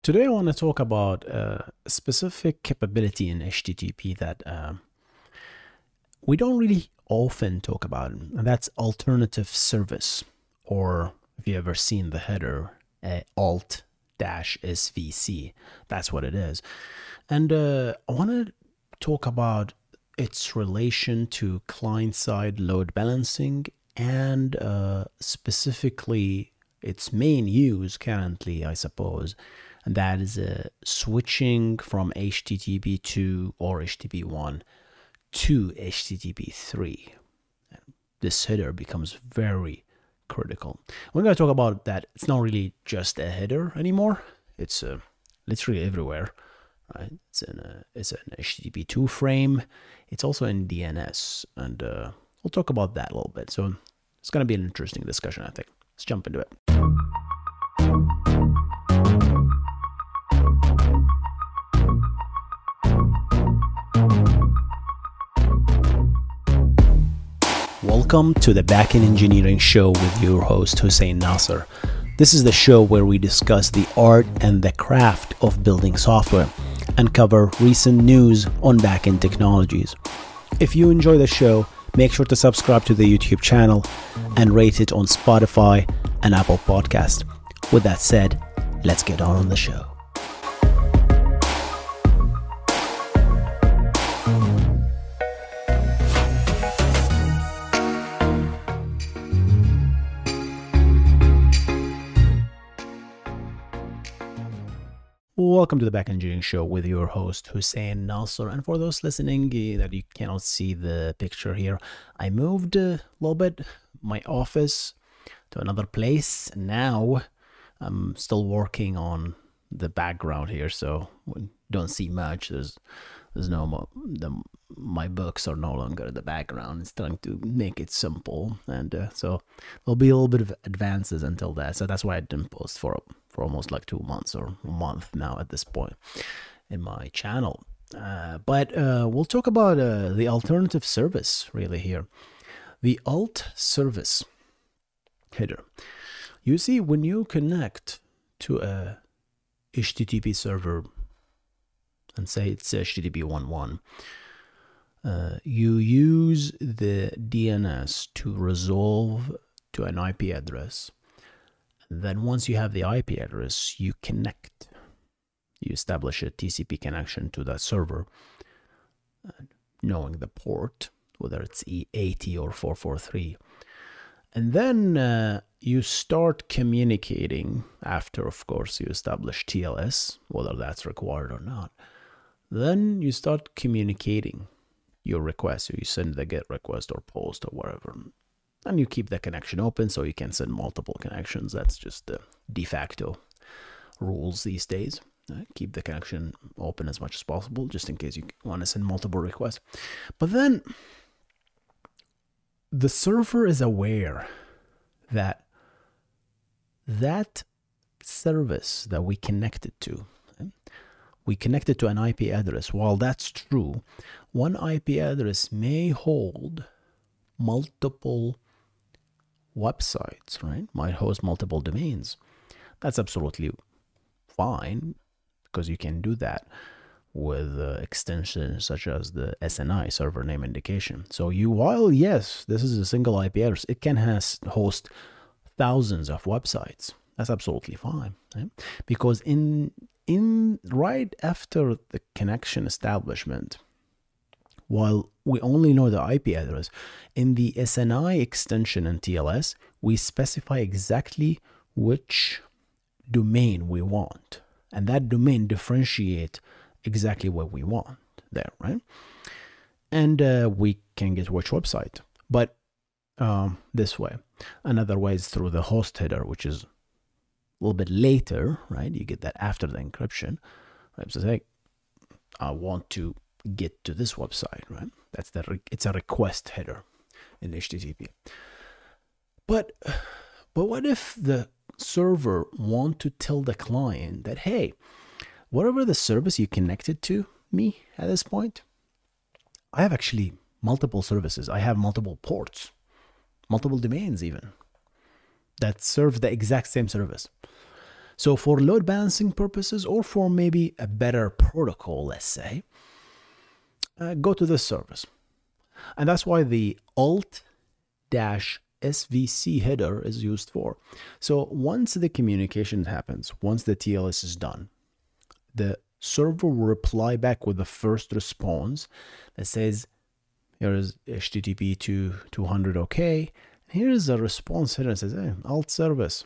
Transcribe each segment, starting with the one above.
Today, I want to talk about a specific capability in HTTP that we don't really often talk about, and that's alternative service, or if you ever seen the header, alt-svc, that's what it is. And I want to talk about its relation to client-side load balancing and specifically its main use currently, I suppose, and that is switching from HTTP2 or HTTP1 to HTTP3. This header becomes very critical. We're going to talk about that. It's not really just a header anymore. It's literally everywhere. Right? It's an HTTP2 frame. It's also in DNS, and we'll talk about that a little bit. So it's going to be an interesting discussion, I think. Let's jump into it. Welcome to the Backend Engineering Show with your host Hussein Nasser. This is the show where we discuss the art and the craft of building software and cover recent news on backend technologies. If you enjoy the show, make sure to subscribe to the YouTube channel and rate it on Spotify and Apple Podcast. With that said, let's get on the show. Welcome to the Backend Engineering Show with your host Hussein Nasser. And for those listening that you cannot see the picture here, I moved a little bit my office to another place. Now I'm still working on the background here, so we don't see much. There's no more, my books are no longer in the background. It's trying to make it simple, and so there'll be a little bit of advances until that. So that's why I didn't post for almost like 2 months or a month now at this point in my channel. But we'll talk about the alternative service really here. The alt service header. You see, when you connect to a HTTP server and say it's HTTP 1.1, you use the DNS to resolve to an IP address. Then once you have the IP address, you connect. You establish a TCP connection to that server, knowing the port, whether it's E80 or 443. And then you start communicating after, of course, you establish TLS, whether that's required or not. Then you start communicating your request. So you send the GET request or POST or whatever. And you keep the connection open so you can send multiple connections. That's just the de facto rules these days. Keep the connection open as much as possible, just in case you want to send multiple requests. But then the server is aware that that service that we connected to, we connected to an IP address. While that's true, one IP address may hold multiple websites, right? Might host multiple domains. That's absolutely fine because you can do that with extensions such as the SNI, server name indication. So while yes, this is a single IP address, it can host thousands of websites. That's absolutely fine, right? Because in right after the connection establishment, while we only know the IP address, in the SNI extension and TLS, we specify exactly which domain we want. And that domain differentiate exactly what we want there, right? And we can get which website. But this way. Another way is through the host header, which is a little bit later, right? You get that after the encryption. Right? So say, I want to get to this website, right? That's it's a request header in HTTP. But what if the server want to tell the client that, hey, whatever the service you connected to me at this point, I have actually multiple services. I have multiple ports, multiple domains even, that serve the exact same service. So for load balancing purposes, or for maybe a better protocol, let's say, go to this service. And that's why the alt-svc header is used for. So once the communication happens, once the TLS is done, the server will reply back with the first response that says, here is HTTP to 200 OK. Here is a response header that says, hey, alt service.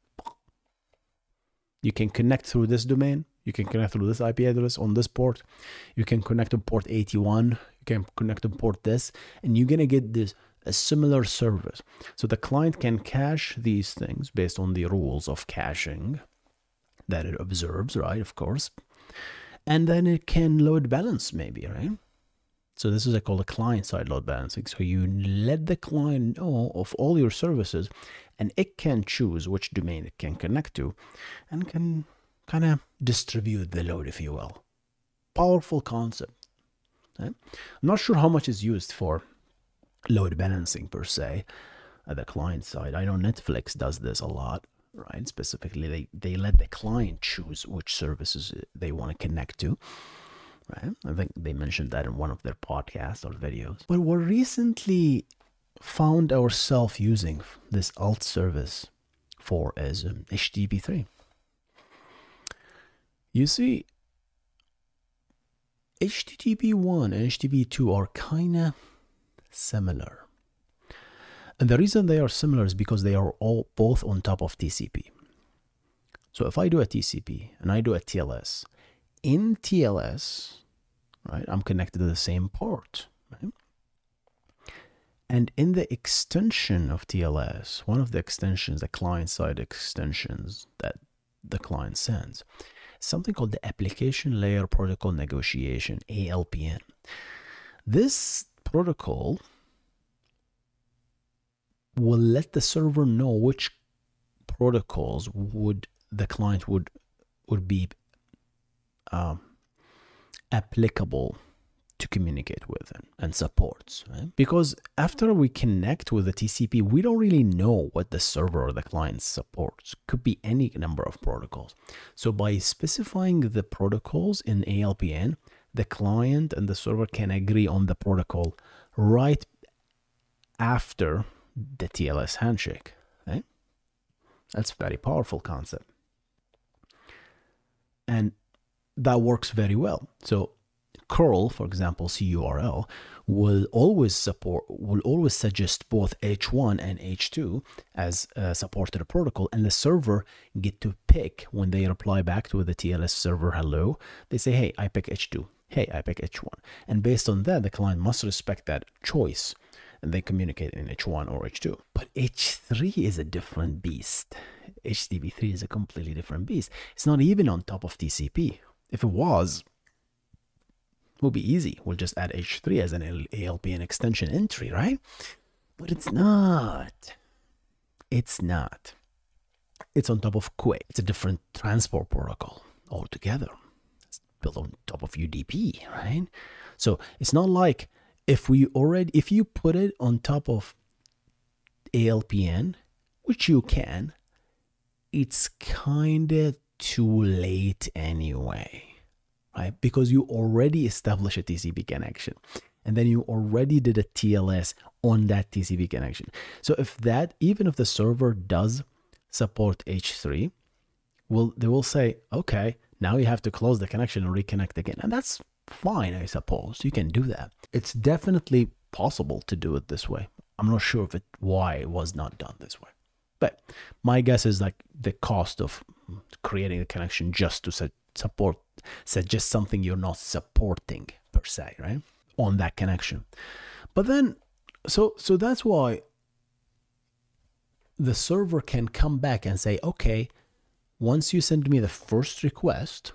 You can connect through this domain. You can connect through this IP address on this port. You can connect to port 81. You can connect to port this, and you're gonna get this a similar service. So the client can cache these things based on the rules of caching that it observes, right? Of course, and then it can load balance maybe, right? So this is called a client-side load balancing. So you let the client know of all your services, and it can choose which domain it can connect to, and can kind of distribute the load, if you will. Powerful concept. Okay? I'm not sure how much is used for load balancing per se at the client side. I know Netflix does this a lot, right? Specifically, they let the client choose which services they want to connect to. Right? I think they mentioned that in one of their podcasts or videos. But we recently found ourselves using this alt service for as HTTP3. You see, HTTP1 and HTTP2 are kind of similar. And the reason they are similar is because they are all both on top of TCP. So if I do a TCP and I do a TLS, in TLS, right, I'm connected to the same port, right? And in the extension of TLS, one of the extensions, the client-side extensions that the client sends, something called the Application Layer Protocol Negotiation, ALPN. This protocol will let the server know which protocols the client would be applicable to communicate with and supports, right? Because after we connect with the TCP, we don't really know what the server or the client supports. Could be any number of protocols. So by specifying the protocols in ALPN, the client and the server can agree on the protocol right after the TLS handshake, right? That's a very powerful concept. And that works very well. So curl, for example, CURL, will always suggest both H1 and H2 as a supported protocol, and the server get to pick when they reply back to the TLS server hello. They say, hey, I pick H2. Hey, I pick H1. And based on that, the client must respect that choice, and they communicate in H1 or H2. But H3 is a different beast. HTTP3 is a completely different beast. It's not even on top of TCP. If it was, it would be easy. We'll just add H3 as an ALPN extension entry, right? But it's not. It's not. It's on top of QUIC. It's a different transport protocol altogether. It's built on top of UDP, right? So it's not like if you put it on top of ALPN, which you can, it's kind of too late anyway, right? Because you already established a TCP connection, and then you already did a TLS on that TCP connection. So even if the server does support H3, they will say, okay, now you have to close the connection and reconnect again. And that's fine, I suppose. You can do that. It's definitely possible to do it this way. I'm not sure why it was not done this way. But my guess is like the cost of creating a connection just to suggest something you're not supporting per se, right? On that connection. But then, so that's why the server can come back and say, okay, once you send me the first request,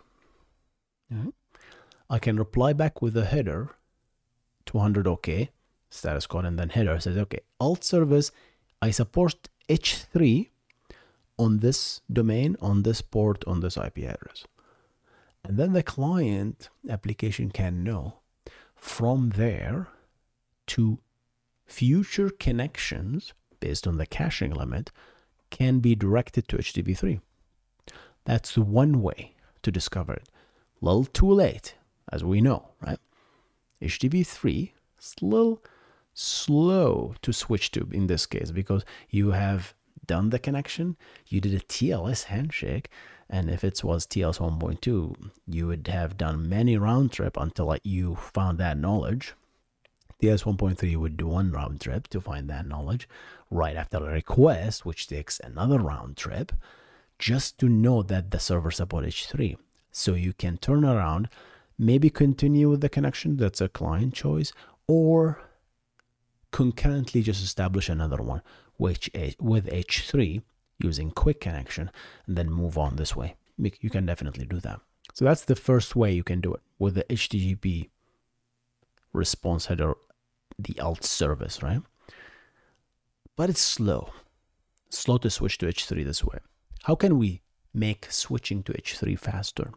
I can reply back with a header, 200 OK, status code, and then header says, okay, alt service, I support H3 on this domain, on this port, on this IP address. And then the client application can know from there to future connections based on the caching limit can be directed to HTTP3. That's one way to discover it. A little too late, as we know, right? HTTP3 is a little slow to switch to in this case, because you have done the connection, you did a TLS handshake, and if it was TLS 1.2, you would have done many round trip until you found that knowledge. TLS 1.3 would do one round trip to find that knowledge right after a request, which takes another round trip, just to know that the server supports H3. So you can turn around, maybe continue with the connection, that's a client choice, or concurrently just establish another one which with H3 using quick connection, and then move on this way. You can definitely do that. So that's the first way you can do it, with the HTTP response header, the alt service, right? But it's slow to switch to H3 this way. How can we make switching to H3 faster?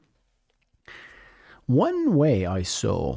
One way I saw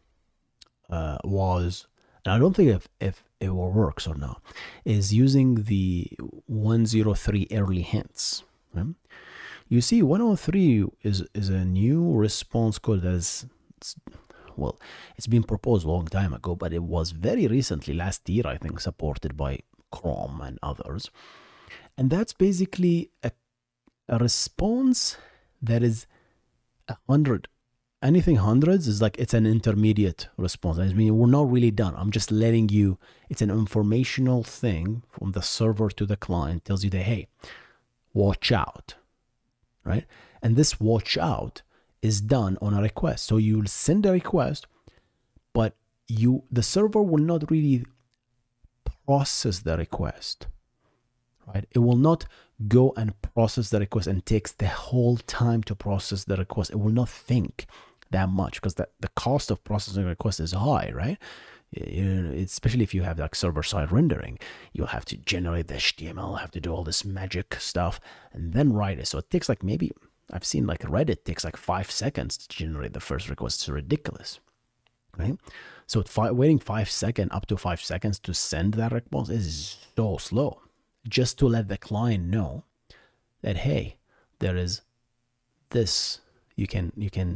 was, and I don't think if it works or not, is using the 103 early hints. Right? You see, 103 is a new response code that is, well, it's been proposed a long time ago, but it was very recently, last year, I think, supported by Chrome and others. And that's basically a response that is 100. Anything hundreds is like, it's an intermediate response. I mean, we're not really done. I'm just letting you, it's an informational thing from the server to the client, tells you that, hey, watch out, right? And this watch out is done on a request. So you'll send a request, but the server will not really process the request, right? It will not go and process the request and takes the whole time to process the request. It will not think that much, because the cost of processing a request is high, right? Especially if you have like server-side rendering, you'll have to generate the HTML, have to do all this magic stuff, and then write it. So it takes like, maybe, I've seen like Reddit takes like 5 seconds to generate the first request. It's ridiculous, right? So waiting 5 seconds, up to 5 seconds to send that response is so slow. Just to let the client know that, hey, there is this, you can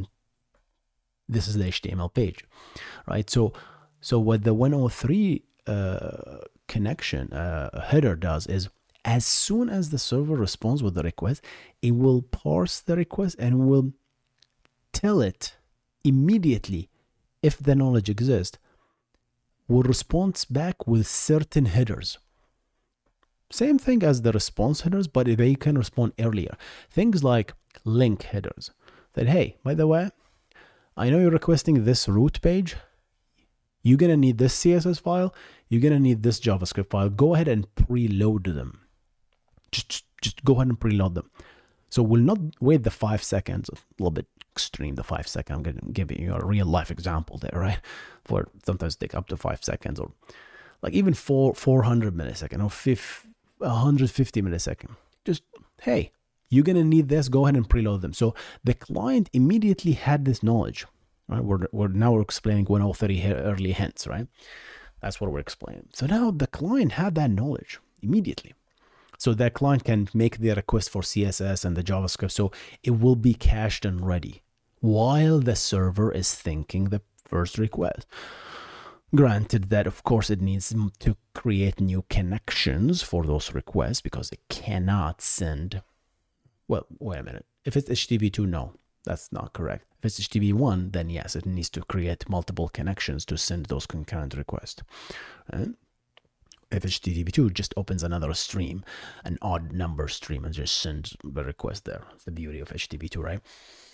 this is the HTML page, right? So what the 103 connection header does is, as soon as the server responds with the request, it will parse the request and will tell it immediately if the knowledge exists, will respond back with certain headers. Same thing as the response headers, but they can respond earlier. Things like link headers. That, hey, by the way, I know you're requesting this root page. You're going to need this CSS file. You're going to need this JavaScript file. Go ahead and preload them. Just go ahead and preload them. So we'll not wait the 5 seconds, a little bit extreme, the 5 seconds. I'm going to give you a real life example there, right? For sometimes take up to 5 seconds, or like even 400 milliseconds or 150 milliseconds. Just, hey, you're going to need this. Go ahead and preload them. So the client immediately had this knowledge, right? We're explaining 103 early hints, right? That's what we're explaining. So now the client had that knowledge immediately. So that client can make the request for CSS and the JavaScript. So it will be cached and ready while the server is thinking the first request. Granted that, of course, it needs to create new connections for those requests, because it cannot send, well, wait a minute. If it's HTTP 2, no, that's not correct. If it's HTTP 1, then yes, it needs to create multiple connections to send those concurrent requests. Right? If HTTP 2 just opens another stream, an odd number stream, and just sends the request there. That's the beauty of HTTP 2, right?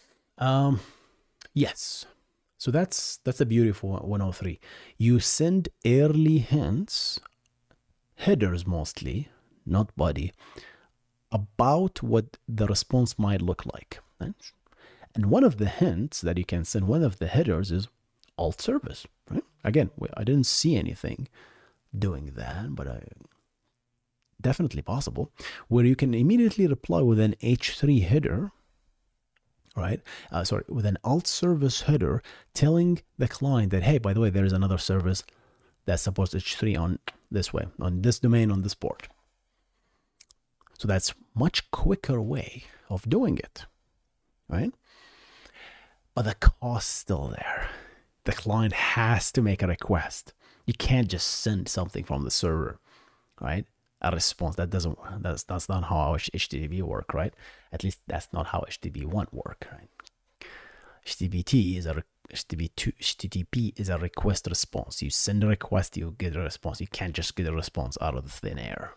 Yes. So that's the beauty of 103. You send early hints, headers mostly, not body, about what the response might look like. Right? And one of the hints that you can send, one of the headers, is alt service. Right? Again, I didn't see anything doing that, but definitely possible, where you can immediately reply with an H3 header, right? With an alt service header telling the client that, hey, by the way, there is another service that supports H3 on this way, on this domain, on this port. So that's much quicker way of doing it, right? But the cost's still there. The client has to make a request. You can't just send something from the server, right? A response that's not how HTTP work, right? At least that's not how HTTP1 work, right? HTTP is a request response. You send a request, you get a response. You can't just get a response out of the thin air.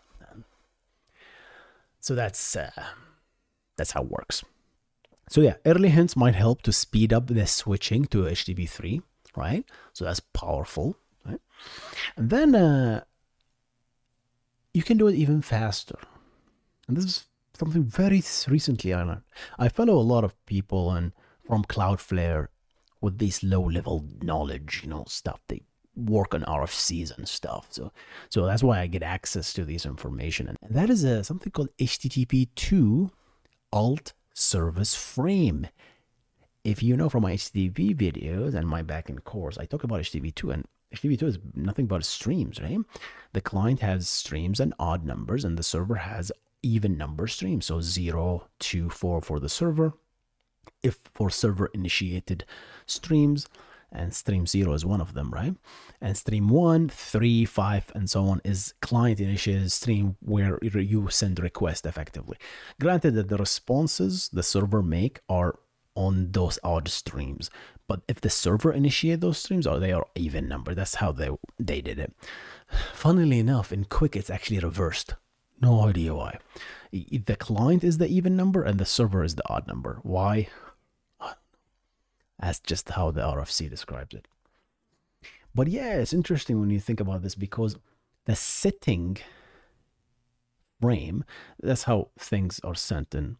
So that's how it works. So yeah, early hints might help to speed up the switching to HTTP3, right? So that's powerful, right? And then you can do it even faster. And this is something very recently I learned. I follow a lot of people from Cloudflare with this low-level knowledge, stuff. They work on RFCs and stuff. So that's why I get access to this information. And that is something called HTTP2 alt service frame. If you know from my HTTP videos and my backend course, I talk about HTTP2, and HTTP2 is nothing but streams, right? The client has streams and odd numbers, and the server has even number streams. So 0, 2, 4 for the server. If for server initiated streams, and stream 0 is one of them, right? And stream 1, 3, 5, and so on is client initiated stream where you send request effectively. Granted that the responses the server make are on those odd streams, but if the server initiate those streams, they are even number. That's how they did it. Funnily enough, in Quick, it's actually reversed. No idea why. The client is the even number and the server is the odd number. Why? That's just how the RFC describes it. But yeah, it's interesting when you think about this, because the setting frame, that's how things are sent in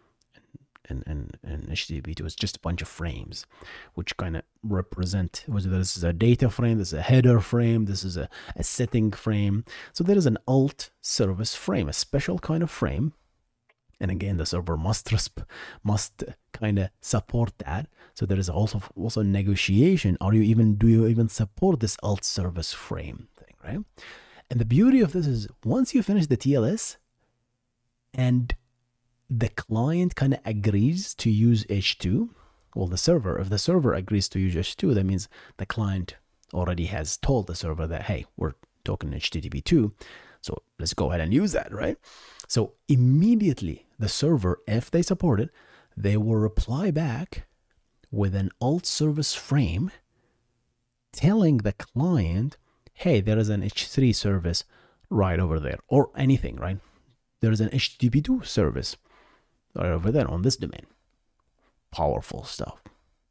HTTP2. It's just a bunch of frames, which kind of represent whether this is a data frame, this is a header frame, this is a setting frame. So there is an alt service frame, a special kind of frame. And again, the server must kind of support that. So there is also negotiation. Do you even support this alt service frame thing, right? And the beauty of this is once you finish the TLS and the client kind of agrees to use H2, well, if the server agrees to use H2, that means the client already has told the server that, hey, we're talking HTTP2, so let's go ahead and use that, right? So immediately the server, if they support it, they will reply back with an alt service frame telling the client, hey, there is an H3 service right over there, or anything, right? There is an HTTP2 service right over there on this domain. Powerful stuff.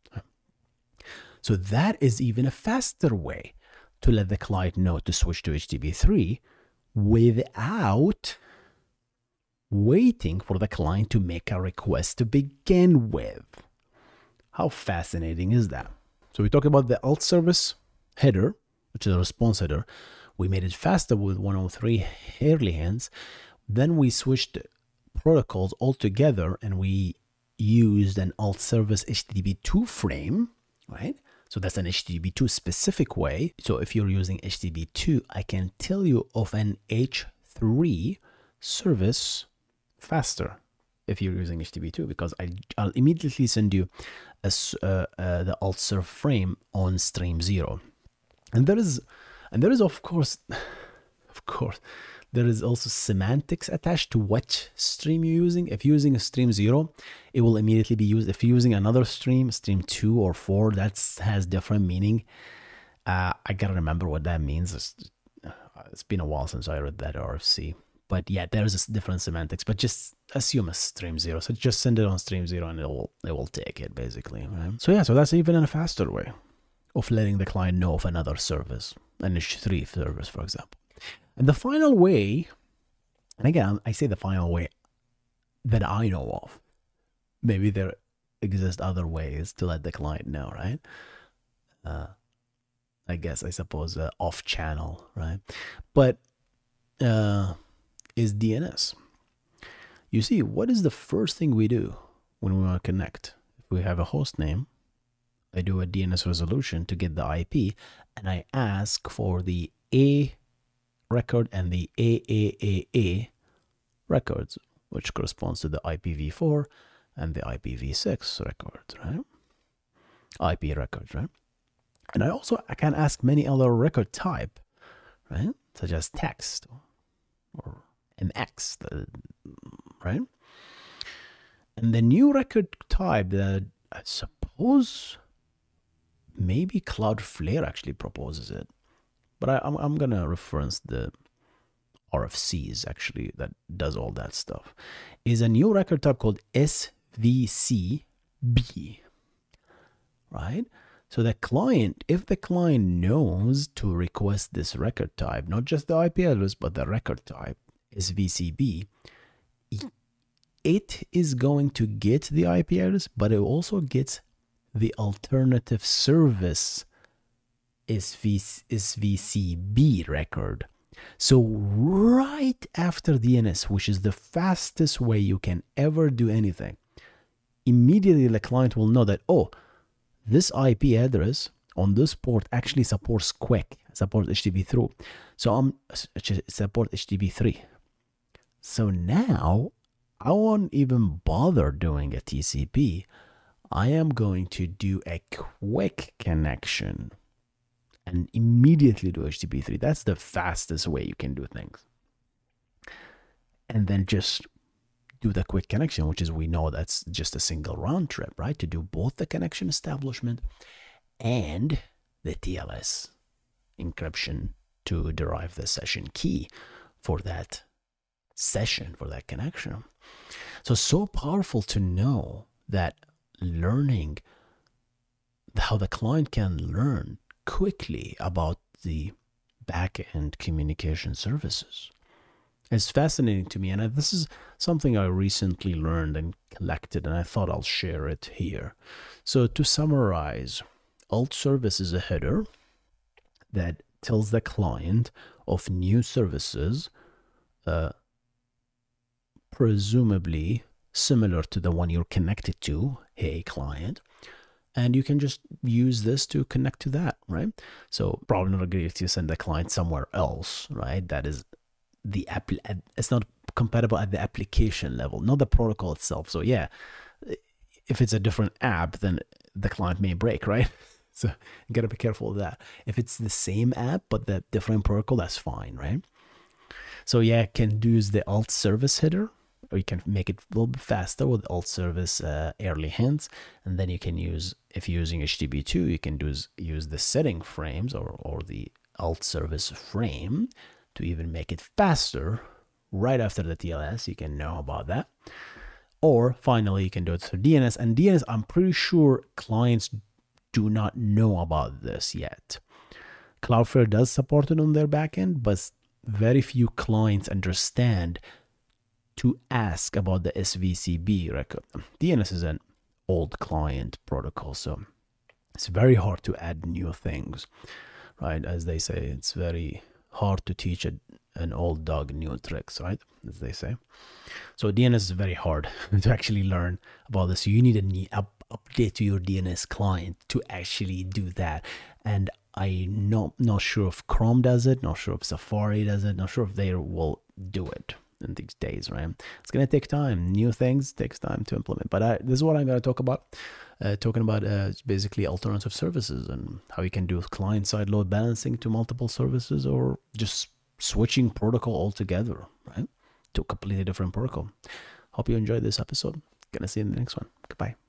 So that is even a faster way to let the client know to switch to HTTP3 without waiting for the client to make a request to begin with. How fascinating is that? So we talked about the alt service header, which is a response header. We made it faster with 103 early hints. Then we switched protocols altogether and we used an alt service HTTP2 frame, right? So that's an HTTP2 specific way. So if you're using HTTP2, I can tell you of an H3 service faster if you're using HTTP2, because I'll immediately send you the alt serve frame on stream 0. And there is of course, there is also semantics attached to what stream you're using. If you're using a stream 0, it will immediately be used. If you're using another stream 2 or 4, that has different meaning. I gotta remember what that means. It's been a while since I read that RFC. But yeah, there is different semantics. But just assume a stream 0. So just send it on stream 0 and it will take it basically. Right? So yeah, so that's even a faster way of letting the client know of another service, an H3 service, for example. And the final way, and again, I say the final way that I know of. Maybe there exist other ways to let the client know, right? I suppose off channel, right? But is DNS. You see, what is the first thing we do when we want to connect? If we have a host name, I do a DNS resolution to get the IP, and I ask for the A record and the AAAA records, which corresponds to the IPv4 and the IPv6 records, right? IP records, right? And I can ask many other record type, right? Such as text or MX, right? And the new record type that I suppose maybe Cloudflare actually proposes it, but I'm gonna reference the RFCs actually that does all that stuff, is a new record type called SVCB, right? So the client, if the client knows to request this record type, not just the IP address, but the record type, SVCB, it is going to get the IP address, but it also gets the alternative service SVCB record. So right after DNS, which is the fastest way you can ever do anything, immediately the client will know that, oh, this IP address on this port actually supports QUIC, supports HTTP through. So support HTTP 3. So now I won't even bother doing a TCP. I am going to do a QUIC connection and immediately do HTTP 3. That's the fastest way you can do things. And then just do the QUIC connection, which is, we know that's just a single round trip, right? To do both the connection establishment and the TLS encryption to derive the session key for that session, for that connection. So powerful to know that learning how the client can learn quickly about the back-end communication services. It's fascinating to me, and this is something I recently learned and collected, and I thought I'll share it here. So to summarize, alt service is a header that tells the client of new services, presumably similar to the one you're connected to, hey client, and you can just use this to connect to that, right? So probably not great if you send the client somewhere else, right? That is it's not compatible at the application level, not the protocol itself. So yeah, if it's a different app, then the client may break, right? So you gotta be careful of that. If it's the same app but the different protocol, that's fine, right? So yeah, can use the alt service header, or you can make it a little bit faster with alt service early hints, and then you can use, if you're using HTTP2, you can use the setting frames or the alt service frame to even make it faster right after the TLS. You can know about that. Or finally, you can do it through DNS. And DNS, I'm pretty sure clients do not know about this yet. Cloudflare does support it on their backend, but very few clients understand to ask about the SVCB record. DNS is an old client protocol, so it's very hard to add new things, right? As they say, it's very hard to teach an old dog new tricks, right? As they say. So DNS is very hard to actually learn about this. So you need an update to your DNS client to actually do that. And I'm not sure if Chrome does it, not sure if Safari does it, not sure if they will do it in these days, right? It's going to take time. New things takes time to implement. But this is what I'm going to talk about. Talking about basically alternative services and how you can do client-side load balancing to multiple services, or just switching protocol altogether, right? To a completely different protocol. Hope you enjoyed this episode. Gonna see you in the next one. Goodbye.